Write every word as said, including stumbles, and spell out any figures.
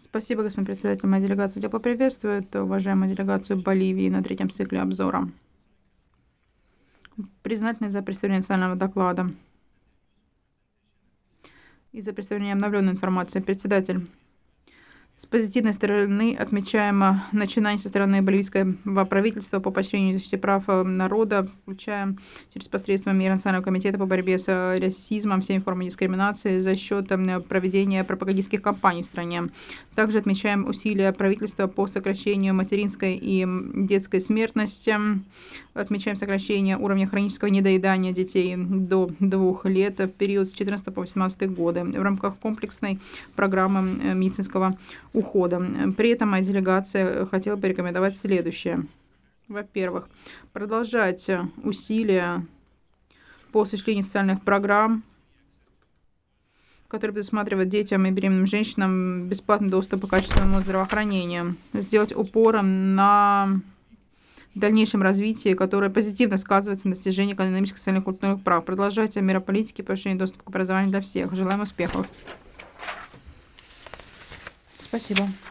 Спасибо, господин председатель. Моя делегация тепло приветствует уважаемую делегацию Боливии на третьем цикле обзора. Признательны за представление национального доклада и за представление обновленной информации. Председатель. С позитивной стороны отмечаем начинание со стороны боливийского правительства по поощрению и защите прав народа, включая через посредством Национального комитета по борьбе с расизмом, всеми формами дискриминации за счет проведения пропагандистских кампаний в стране. Также отмечаем усилия правительства по сокращению материнской и детской смертности. Отмечаем сокращение уровня хронического недоедания детей до двух лет в период с две тысячи четырнадцатого по две тысячи восемнадцатый годы в рамках комплексной программы медицинского ухода. При этом моя делегация хотела бы рекомендовать следующее. Во-первых, продолжать усилия по осуществлению социальных программ, которые предусматривают детям и беременным женщинам бесплатный доступ к качественному здравоохранению. Сделать упор на дальнейшем развитии, которое позитивно сказывается на достижении экономических, социальных и культурных прав. Продолжать меры политики по повышению доступа к образованию для всех. Желаем успехов. Спасибо.